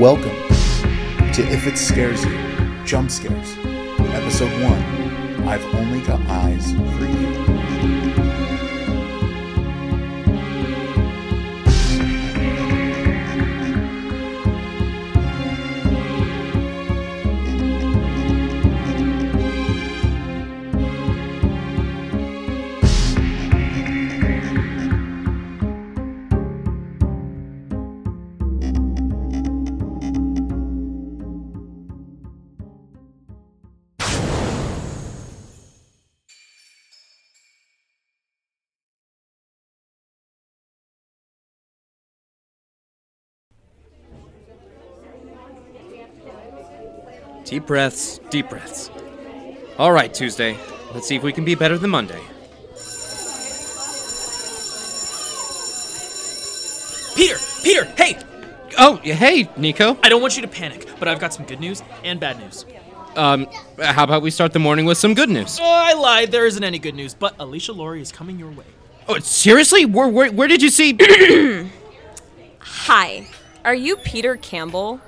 Welcome to If It Scares You, Jump Scares, Episode 1, I've Only Got Eyes for You. Deep breaths, deep breaths. All right, Tuesday. Let's see if we can be better than Monday. Peter, hey! Oh, hey, Nico. I don't want you to panic, but I've got some good news and bad news. How about we start the morning with some good news? Oh, I lied. There isn't any good news, but Alicia Laurie is coming your way. Oh, seriously? Where did you see... Hi. Are you Peter Campbell?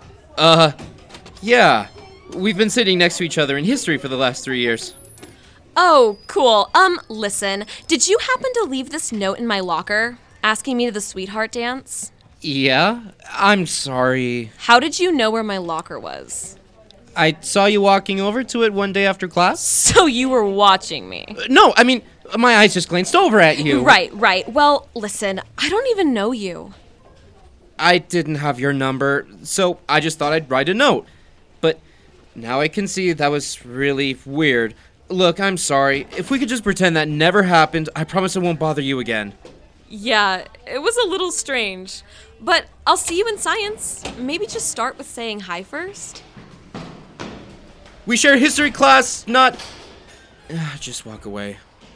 Yeah. We've been sitting next to each other in history for the last 3 years. Oh, cool. Listen, did you happen to leave this note in my locker, asking me to the sweetheart dance? Yeah? I'm sorry. How did you know where my locker was? I saw you walking over to it one day after class. So you were watching me. No, I mean, my eyes just glanced over at you. Right. Well, listen, I don't even know you. I didn't have your number, so I just thought I'd write a note. But now I can see that was really weird. Look, I'm sorry. If we could just pretend that never happened, I promise I won't bother you again. Yeah, it was a little strange. But I'll see you in science. Maybe just start with saying hi first. We share history class, not... Just walk away.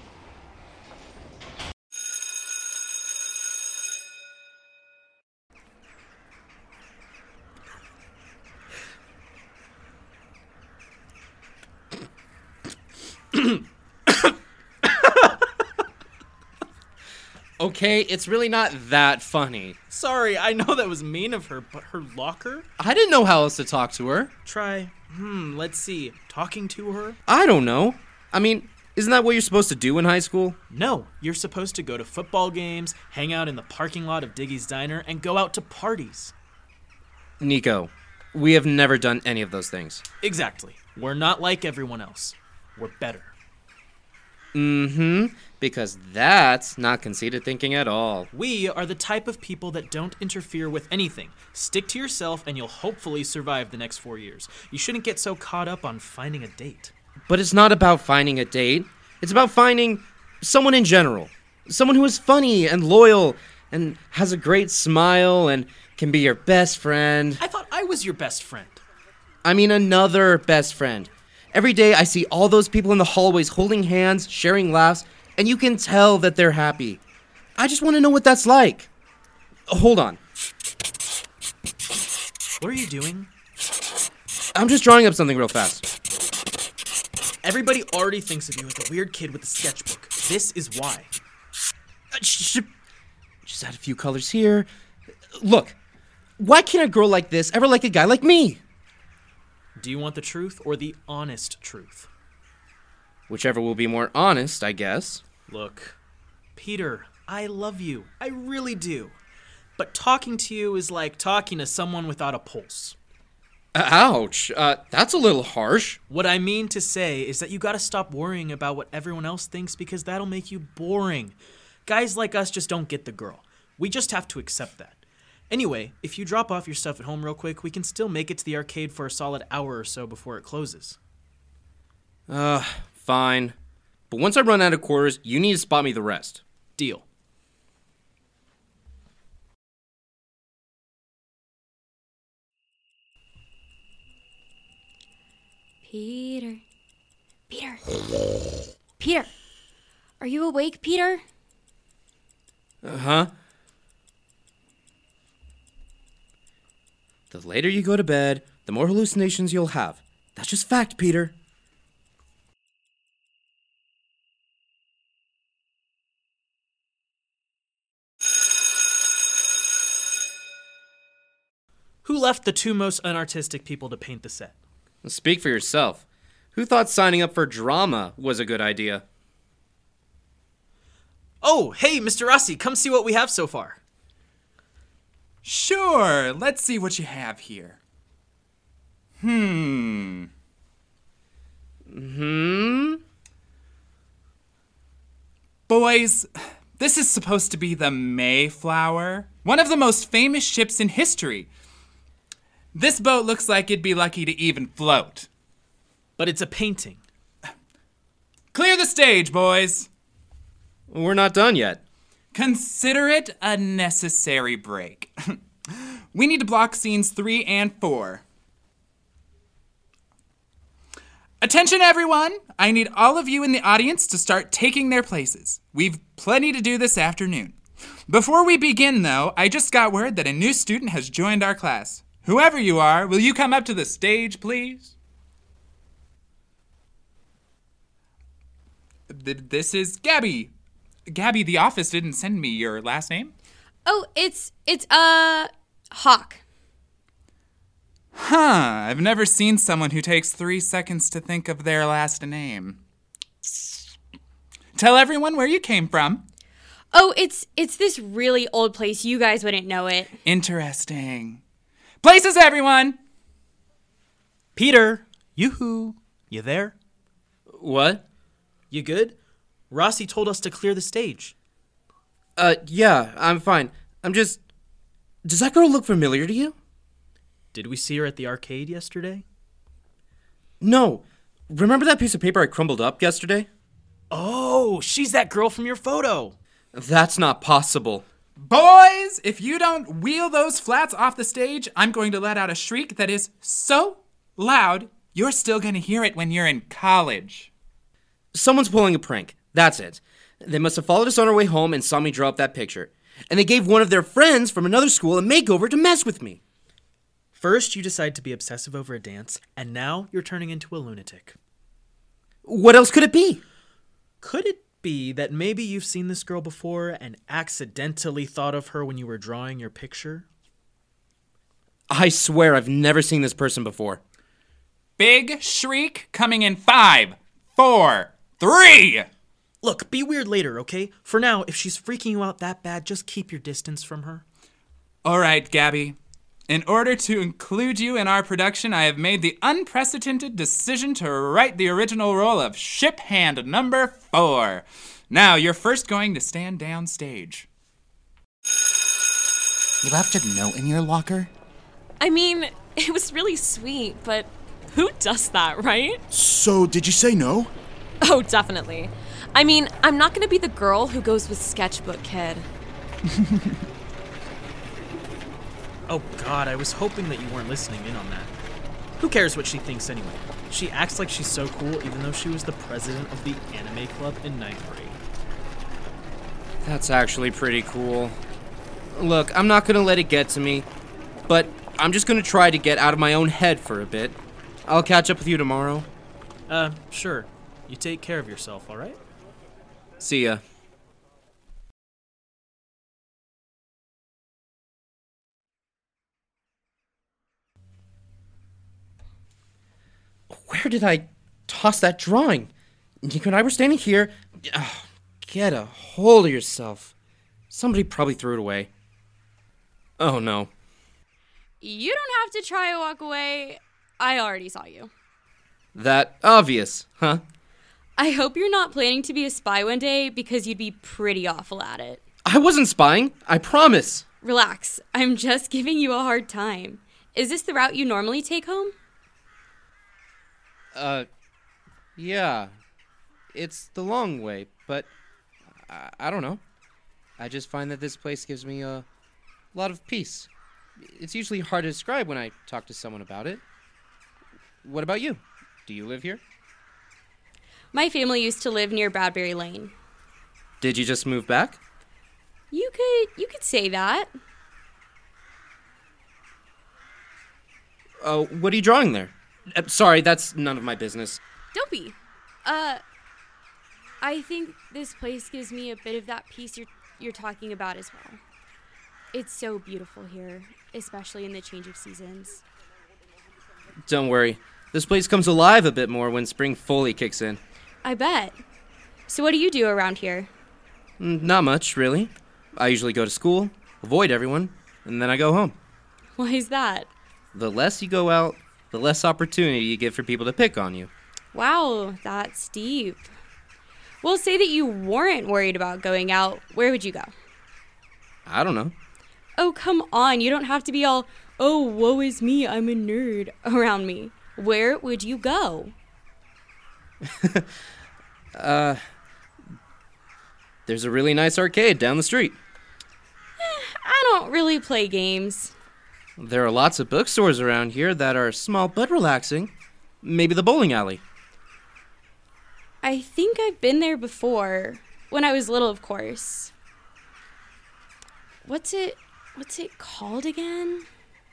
Okay, it's really not that funny. Sorry, I know that was mean of her, but her locker? I didn't know how else to talk to her. Let's see. Talking to her? I don't know. I mean, isn't that what you're supposed to do in high school? No, you're supposed to go to football games, hang out in the parking lot of Diggy's Diner, and go out to parties. Nico, we have never done any of those things. Exactly. We're not like everyone else. We're better. Because that's not conceited thinking at all. We are the type of people that don't interfere with anything. Stick to yourself and you'll hopefully survive the next 4 years. You shouldn't get so caught up on finding a date. But it's not about finding a date. It's about finding someone in general. Someone who is funny and loyal and has a great smile and can be your best friend. I thought I was your best friend. I mean another best friend. Every day I see all those people in the hallways holding hands, sharing laughs, and you can tell that they're happy. I just want to know what that's like. Hold on. What are you doing? I'm just drawing up something real fast. Everybody already thinks of you as the weird kid with the sketchbook. This is why. Just add a few colors here. Look, why can't a girl like this ever like a guy like me? Do you want the truth or the honest truth? Whichever will be more honest, I guess. Look, Peter, I love you. I really do. But talking to you is like talking to someone without a pulse. Ouch. That's a little harsh. What I mean to say is that you gotta stop worrying about what everyone else thinks because that'll make you boring. Guys like us just don't get the girl. We just have to accept that. Anyway, if you drop off your stuff at home real quick, we can still make it to the arcade for a solid hour or so before it closes. Fine. But once I run out of quarters, you need to spot me the rest. Deal. Peter. Peter. Are you awake, Peter? Uh-huh. The later you go to bed, the more hallucinations you'll have. That's just fact, Peter. Who left the two most unartistic people to paint the set? Speak for yourself. Who thought signing up for drama was a good idea? Oh, hey, Mr. Rossi, come see what we have so far. Sure, let's see what you have here. Boys, this is supposed to be the Mayflower, one of the most famous ships in history. This boat looks like it'd be lucky to even float. But it's a painting. Clear the stage, boys. We're not done yet. Consider it a necessary break. We need to block scenes 3 and 4. Attention, everyone! I need all of you in the audience to start taking their places. We've plenty to do this afternoon. Before we begin, though, I just got word that a new student has joined our class. Whoever you are, will you come up to the stage, please? This is Gabby. Gabby, the office didn't send me your last name. Oh, it's Hawk. Huh, I've never seen someone who takes 3 seconds to think of their last name. Tell everyone where you came from. Oh, it's this really old place. You guys wouldn't know it. Interesting. Places, everyone! Peter, yoo-hoo, you there? What? You good? Rossi told us to clear the stage. Yeah, I'm fine. Does that girl look familiar to you? Did we see her at the arcade yesterday? No. Remember that piece of paper I crumbled up yesterday? Oh, she's that girl from your photo. That's not possible. Boys, if you don't wheel those flats off the stage, I'm going to let out a shriek that is so loud, you're still going to hear it when you're in college. Someone's pulling a prank. That's it. They must have followed us on our way home and saw me draw up that picture. And they gave one of their friends from another school a makeover to mess with me. First, you decide to be obsessive over a dance, and now you're turning into a lunatic. What else could it be? Could it be that maybe you've seen this girl before and accidentally thought of her when you were drawing your picture? I swear I've never seen this person before. Big shriek coming in 5, 4, 3. Look, be weird later, okay? For now, if she's freaking you out that bad, just keep your distance from her. All right, Gabby. In order to include you in our production, I have made the unprecedented decision to write the original role of Ship Hand number 4. Now, you're first going to stand downstage. You left a note in your locker? I mean, it was really sweet, but who does that, right? So, did you say no? Oh, definitely. I mean, I'm not gonna be the girl who goes with Sketchbook Kid. Oh god, I was hoping that you weren't listening in on that. Who cares what she thinks anyway? She acts like she's so cool even though she was the president of the anime club in 9th grade. That's actually pretty cool. Look, I'm not gonna let it get to me, but I'm just gonna try to get out of my own head for a bit. I'll catch up with you tomorrow. Sure. You take care of yourself, alright? See ya. Where did I toss that drawing? Nico and I were standing here. Oh, get a hold of yourself. Somebody probably threw it away. Oh no. You don't have to try to walk away. I already saw you. That obvious, huh? I hope you're not planning to be a spy one day because you'd be pretty awful at it. I wasn't spying, I promise. Relax. I'm just giving you a hard time. Is this the route you normally take home? Yeah. It's the long way, but I don't know. I just find that this place gives me a lot of peace. It's usually hard to describe when I talk to someone about it. What about you? Do you live here? My family used to live near Bradbury Lane. Did you just move back? You could say that. Oh, what are you drawing there? Sorry, that's none of my business. Don't be. I think this place gives me a bit of that peace you're talking about as well. It's so beautiful here, especially in the change of seasons. Don't worry. This place comes alive a bit more when spring fully kicks in. I bet. So what do you do around here? Not much, really. I usually go to school, avoid everyone, and then I go home. Why is that? The less you go out, the less opportunity you give for people to pick on you. Wow, that's deep. Well, say that you weren't worried about going out. Where would you go? I don't know. Oh, come on. You don't have to be all, oh, woe is me, I'm a nerd, around me. Where would you go? There's a really nice arcade down the street. I don't really play games. There are lots of bookstores around here that are small but relaxing. Maybe the bowling alley. I think I've been there before. When I was little, of course. What's it called again?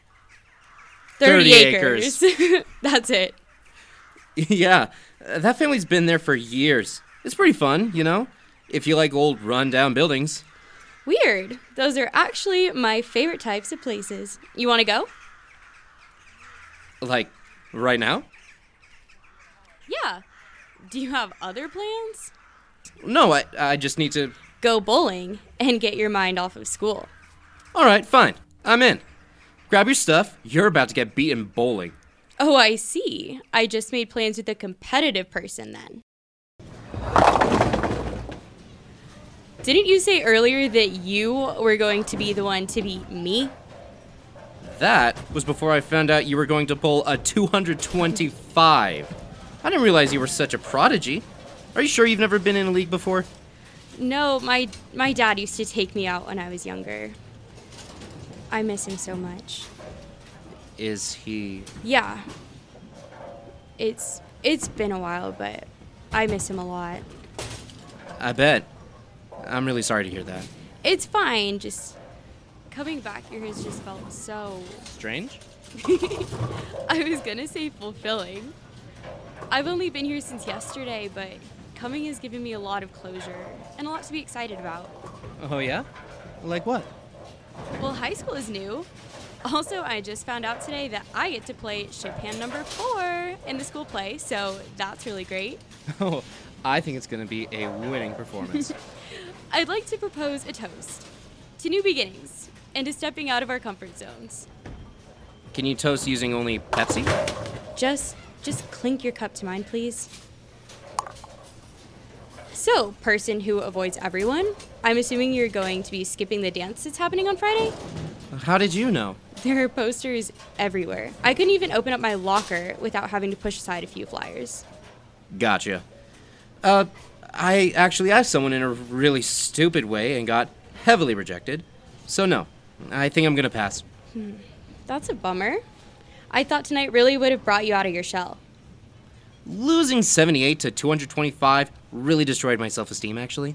30 acres. That's it. Yeah, that family's been there for years. It's pretty fun, you know, if you like old run-down buildings. Weird. Those are actually my favorite types of places. You want to go? Like, right now? Yeah. Do you have other plans? No, I just need to... Go bowling and get your mind off of school. All right, fine. I'm in. Grab your stuff. You're about to get beaten bowling. Oh, I see. I just made plans with a competitive person then. Didn't you say earlier that you were going to be the one to beat me? That was before I found out you were going to pull a 225. I didn't realize you were such a prodigy. Are you sure you've never been in a league before? No, my dad used to take me out when I was younger. I miss him so much. Is he... Yeah. It's been a while, but I miss him a lot. I bet. I'm really sorry to hear that. It's fine, just coming back here has just felt so... Strange? I was gonna say fulfilling. I've only been here since yesterday, but coming has given me a lot of closure and a lot to be excited about. Oh, yeah? Like what? Well, high school is new. Also, I just found out today that I get to play ship hand number 4 in the school play, so that's really great. Oh, I think it's going to be a winning performance. I'd like to propose a toast to new beginnings and to stepping out of our comfort zones. Can you toast using only Pepsi? Just clink your cup to mine, please. So, person who avoids everyone, I'm assuming you're going to be skipping the dance that's happening on Friday? How did you know? There are posters everywhere. I couldn't even open up my locker without having to push aside a few flyers. Gotcha. I actually asked someone in a really stupid way and got heavily rejected. So no, I think I'm gonna pass. That's a bummer. I thought tonight really would have brought you out of your shell. Losing 78 to 225 really destroyed my self-esteem, actually.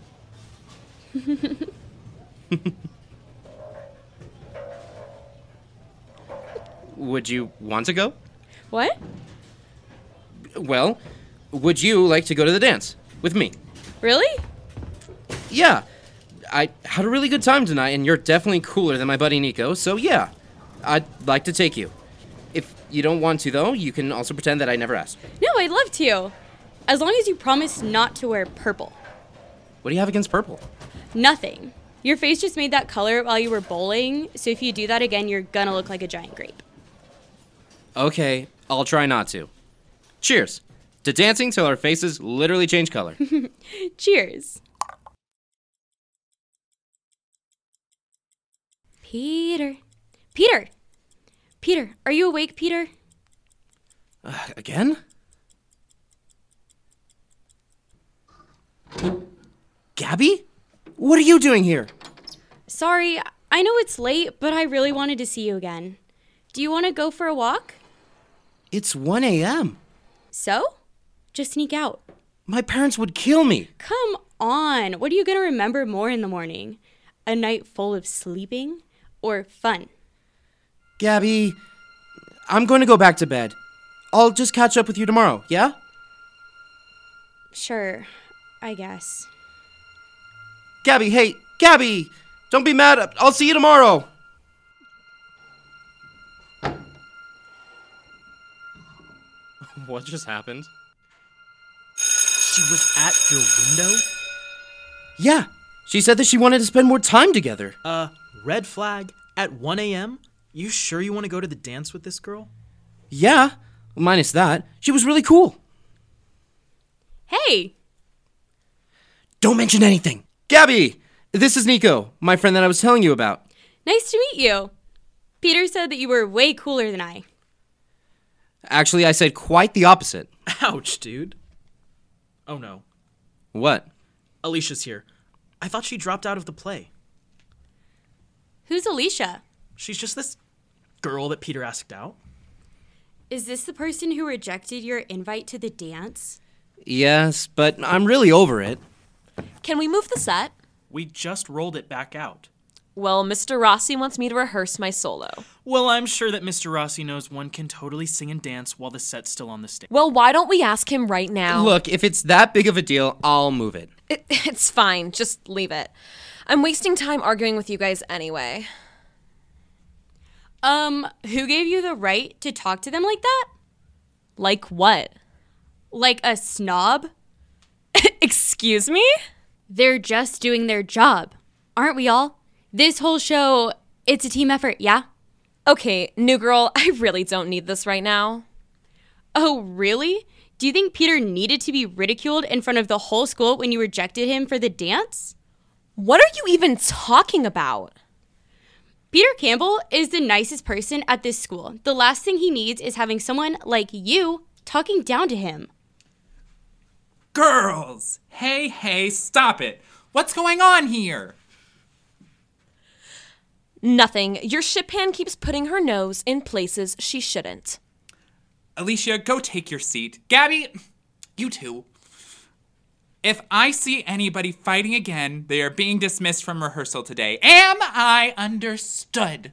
Would you want to go? What? Well, would you like to go to the dance with me? Really? Yeah. I had a really good time tonight, and you're definitely cooler than my buddy Nico, so yeah. I'd like to take you. If you don't want to, though, you can also pretend that I never asked. No, I'd love to. As long as you promise not to wear purple. What do you have against purple? Nothing. Your face just made that color while you were bowling, so if you do that again, you're gonna look like a giant grape. Okay, I'll try not to. Cheers. To dancing till our faces literally change color. Cheers. Peter. Peter! Peter, are you awake, Peter? Again? Gabby? What are you doing here? Sorry, I know it's late, but I really wanted to see you again. Do you want to go for a walk? It's 1 a.m. So? Just sneak out. My parents would kill me. Come on. What are you going to remember more in the morning? A night full of sleeping or fun? Gabby, I'm going to go back to bed. I'll just catch up with you tomorrow, yeah? Sure, I guess. Gabby, hey, Gabby! Don't be mad. I'll see you tomorrow. What just happened? She was at your window? Yeah, she said that she wanted to spend more time together. Red flag at 1 a.m.? You sure you want to go to the dance with this girl? Yeah, minus that. She was really cool. Hey! Don't mention anything. Gabby, this is Nico, my friend that I was telling you about. Nice to meet you. Peter said that you were way cooler than I. Actually, I said quite the opposite. Ouch, dude. Oh no. What? Alicia's here. I thought she dropped out of the play. Who's Alicia? She's just this girl that Peter asked out. Is this the person who rejected your invite to the dance? Yes, but I'm really over it. Can we move the set? We just rolled it back out. Well, Mr. Rossi wants me to rehearse my solo. Well, I'm sure that Mr. Rossi knows one can totally sing and dance while the set's still on the stage. Well, why don't we ask him right now? Look, if it's that big of a deal, I'll move it. It's fine. Just leave it. I'm wasting time arguing with you guys anyway. Who gave you the right to talk to them like that? Like what? Like a snob? Excuse me? They're just doing their job. Aren't we all? This whole show, it's a team effort, yeah? Okay, new girl, I really don't need this right now. Oh, really? Do you think Peter needed to be ridiculed in front of the whole school when you rejected him for the dance? What are you even talking about? Peter Campbell is the nicest person at this school. The last thing he needs is having someone like you talking down to him. Girls! Hey, stop it. What's going on here? Nothing. Your ship hand keeps putting her nose in places she shouldn't. Alicia, go take your seat. Gabby, you too. If I see anybody fighting again, they are being dismissed from rehearsal today. Am I understood?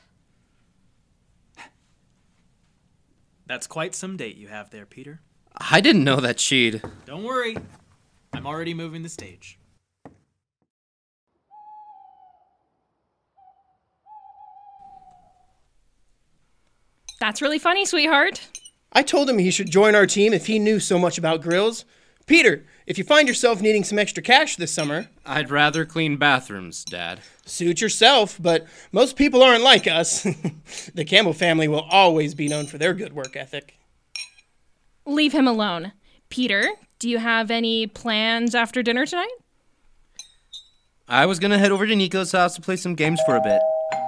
That's quite some date you have there, Peter. I didn't know that she'd... Don't worry. I'm already moving the stage. That's really funny, sweetheart. I told him he should join our team if he knew so much about grills. Peter, if you find yourself needing some extra cash this summer... I'd rather clean bathrooms, Dad. Suit yourself, but most people aren't like us. The Campbell family will always be known for their good work ethic. Leave him alone. Peter, do you have any plans after dinner tonight? I was gonna head over to Nico's house to play some games for a bit.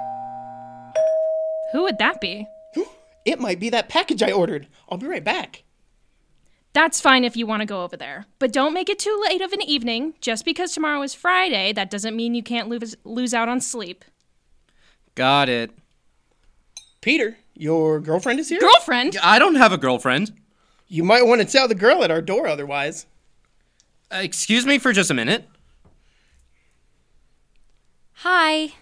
Who would that be? It might be that package I ordered. I'll be right back. That's fine if you want to go over there. But don't make it too late of an evening. Just because tomorrow is Friday, that doesn't mean you can't lose out on sleep. Got it. Peter, your girlfriend is here? Girlfriend? I don't have a girlfriend. You might want to tell the girl at our door otherwise. Excuse me for just a minute. Hi.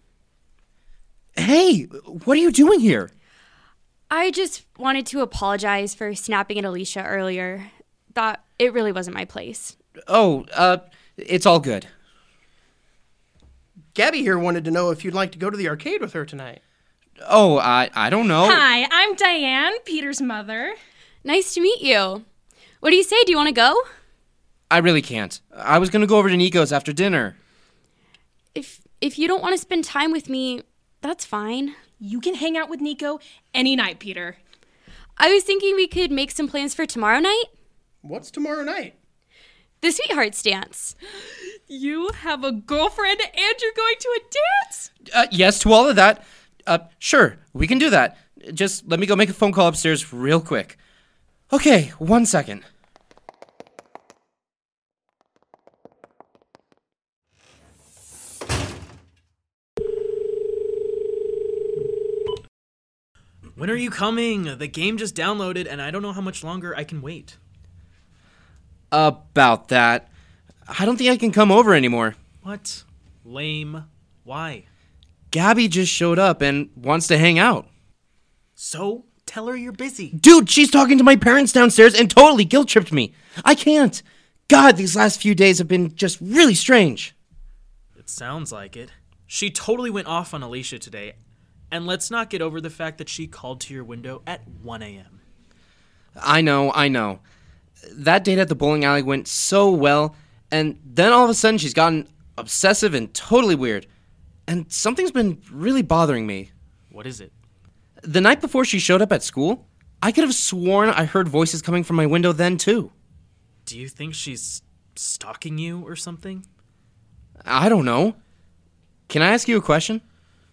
Hey, what are you doing here? I just wanted to apologize for snapping at Alicia earlier. Thought it really wasn't my place. Oh, it's all good. Gabby here wanted to know if you'd like to go to the arcade with her tonight. Oh, I don't know. Hi, I'm Diane, Peter's mother. Nice to meet you. What do you say? Do you want to go? I really can't. I was gonna go over to Nico's after dinner. If you don't want to spend time with me, that's fine. You can hang out with Nico any night, Peter. I was thinking we could make some plans for tomorrow night. What's tomorrow night? The Sweethearts dance. You have a girlfriend and you're going to a dance? Yes to all of that. Sure, we can do that. Just let me go make a phone call upstairs real quick. Okay, 1 second. When are you coming? The game just downloaded and I don't know how much longer I can wait. About that. I don't think I can come over anymore. What? Lame. Why? Gabby just showed up and wants to hang out. So, tell her you're busy. Dude, she's talking to my parents downstairs and totally guilt-tripped me. I can't. God, these last few days have been just really strange. It sounds like it. She totally went off on Alicia today. And let's not get over the fact that she called to your window at 1 a.m. I know. That date at the bowling alley went so well, and then all of a sudden she's gotten obsessive and totally weird. And something's been really bothering me. What is it? The night before she showed up at school, I could have sworn I heard voices coming from my window then too. Do you think she's stalking you or something? I don't know. Can I ask you a question?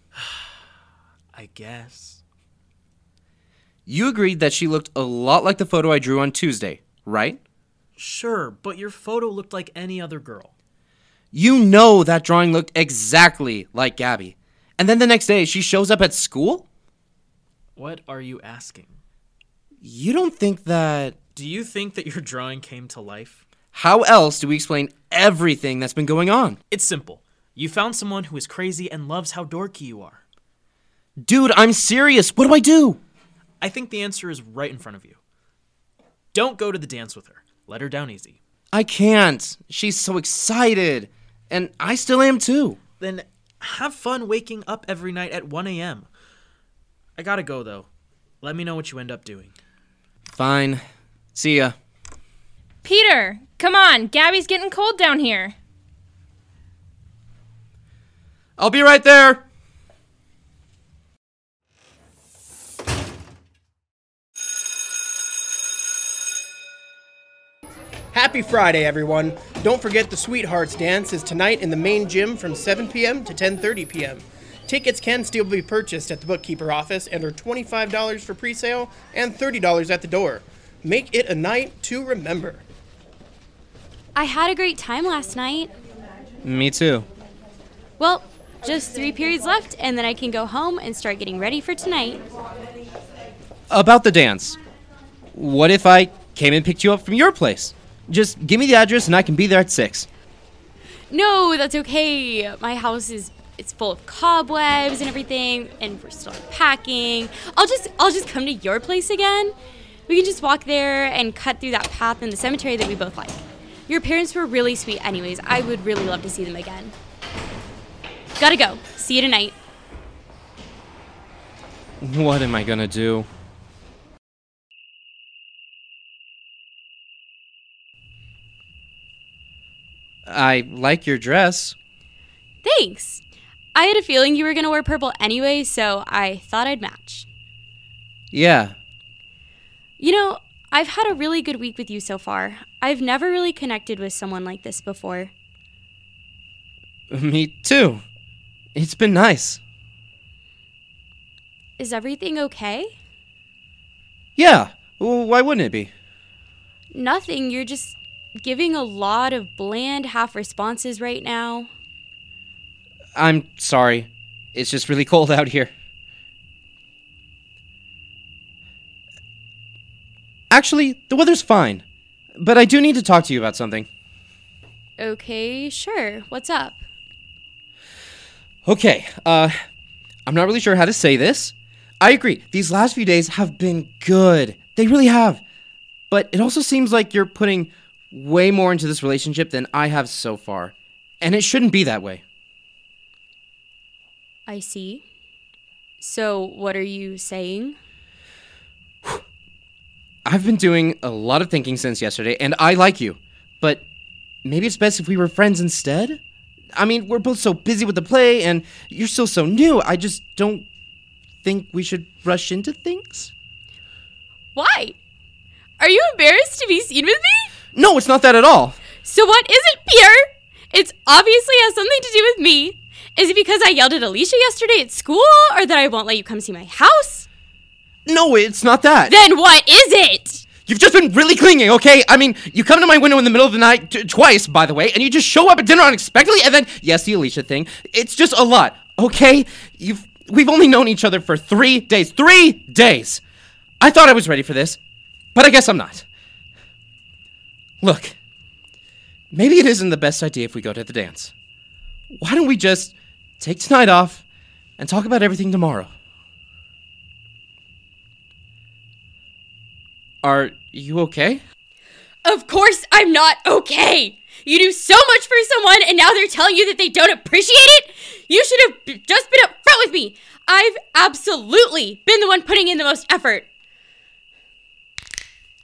I guess. You agreed that she looked a lot like the photo I drew on Tuesday, right? Sure, but your photo looked like any other girl. You know that drawing looked exactly like Gabby. And then the next day, she shows up at school? What are you asking? You don't think that... Do you think that your drawing came to life? How else do we explain everything that's been going on? It's simple. You found someone who is crazy and loves how dorky you are. Dude, I'm serious. What do I do? I think the answer is right in front of you. Don't go to the dance with her. Let her down easy. I can't. She's so excited. And I still am too. Then have fun waking up every night at 1 a.m. I gotta go, though. Let me know what you end up doing. Fine. See ya. Peter, come on. Gabby's getting cold down here. I'll be right there. Happy Friday, everyone. Don't forget the Sweethearts Dance is tonight in the main gym from 7 p.m. to 10:30 p.m. Tickets can still be purchased at the bookkeeper office and are $25 for pre-sale and $30 at the door. Make it a night to remember. I had a great time last night. Me too. Well, just 3 periods left, and then I can go home and start getting ready for tonight. About the dance. What if I came and picked you up from your place? Just give me the address and I can be there at 6. No, that's okay. My house it's full of cobwebs and everything, and we're still packing. I'll just come to your place again. We can just walk there and cut through that path in the cemetery that we both like. Your parents were really sweet anyways. I would really love to see them again. Gotta go. See you tonight. What am I gonna do? I like your dress. Thanks. I had a feeling you were gonna wear purple anyway, so I thought I'd match. Yeah. You know, I've had a really good week with you so far. I've never really connected with someone like this before. Me too. It's been nice. Is everything okay? Yeah. Why wouldn't it be? Nothing. You're just giving a lot of bland half responses right now. I'm sorry. It's just really cold out here. Actually, the weather's fine. But I do need to talk to you about something. Okay, sure. What's up? Okay, I'm not really sure how to say this. I agree, these last few days have been good. They really have. But it also seems like you're putting way more into this relationship than I have so far. And it shouldn't be that way. I see. So, what are you saying? I've been doing a lot of thinking since yesterday, and I like you. But maybe it's best if we were friends instead? I mean, we're both so busy with the play, and you're still so new. I just don't think we should rush into things. Why? Are you embarrassed to be seen with me? No, it's not that at all. So what is it, Peter? It obviously has something to do with me. Is it because I yelled at Alicia yesterday at school, or that I won't let you come see my house? No, it's not that. Then what is it? You've just been really clinging, okay? I mean, you come to my window in the middle of the night, twice, by the way, and you just show up at dinner unexpectedly, and then, yes, the Alicia thing. It's just a lot, okay? We've only known each other for 3 days. 3 days! I thought I was ready for this, but I guess I'm not. Look, maybe it isn't the best idea if we go to the dance. Why don't we just take tonight off and talk about everything tomorrow? Are you okay? Of course I'm not okay. You do so much for someone, and now they're telling you that they don't appreciate it? You should have just been upfront with me. I've absolutely been the one putting in the most effort.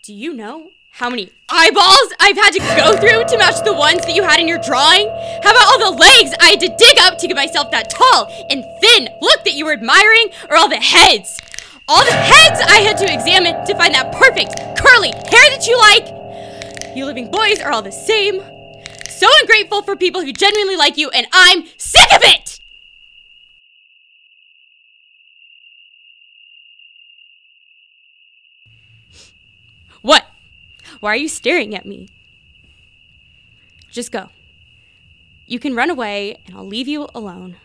Do you know how many eyeballs I've had to go through to match the ones that you had in your drawing? How about all the legs I had to dig up to get myself that tall and thin look that you were admiring? Or all the heads? All the heads I had to examine to find that perfect curly hair that you like? You living boys are all the same. So ungrateful for people who genuinely like you, and I'm sick of it! What? Why are you staring at me? Just go. You can run away, and I'll leave you alone.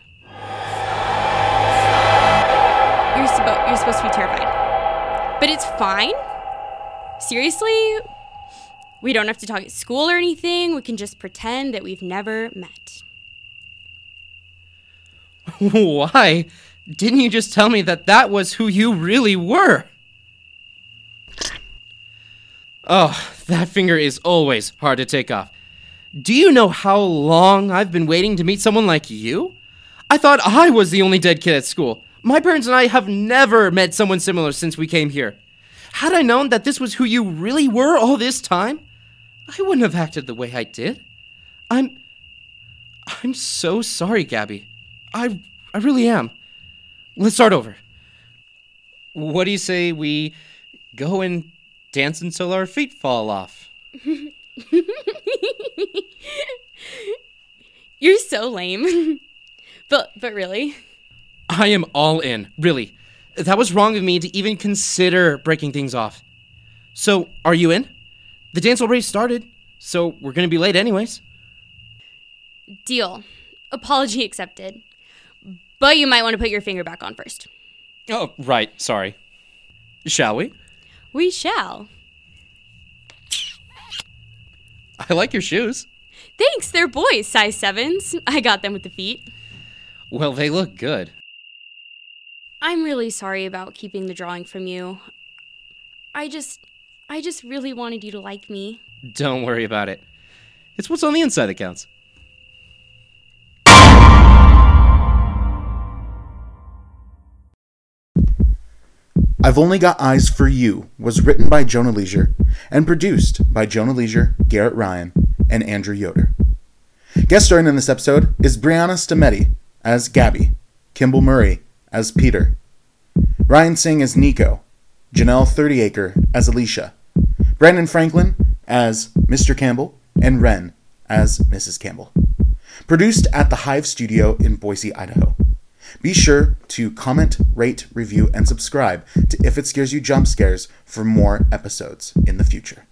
You're supposed to be terrified. But it's fine. Seriously? We don't have to talk at school or anything. We can just pretend that we've never met. Why? Didn't you just tell me that was who you really were? Oh, that finger is always hard to take off. Do you know how long I've been waiting to meet someone like you? I thought I was the only dead kid at school. My parents and I have never met someone similar since we came here. Had I known that this was who you really were all this time, I wouldn't have acted the way I did. I'm so sorry, Gabby. I really am. Let's start over. What do you say we go and dance until our feet fall off? You're so lame. But really? I am all in, really. That was wrong of me to even consider breaking things off. So, are you in? The dance already started, so we're gonna be late anyways. Deal. Apology accepted. But you might want to put your finger back on first. Oh, right, sorry. Shall we? We shall. I like your shoes. Thanks, they're boys, size 7s. I got them with the feet. Well, they look good. I'm really sorry about keeping the drawing from you. I just really wanted you to like me. Don't worry about it. It's what's on the inside that counts. I've Only Got Eyes for You was written by Jonah Leisure and produced by Jonah Leisure, Garrett Ryan, and Andrew Yoder. Guest starring in this episode is Brianna Stametti as Gabby, Kimball Murray as Peter, Ryan Singh as Nico, Janelle 30acre as Alicia, Brandon Franklin as Mr. Campbell, and Ren as Mrs. Campbell. Produced at the Hive Studio in Boise, Idaho. Be sure to comment, rate, review, and subscribe to If It Scares You Jump Scares for more episodes in the future.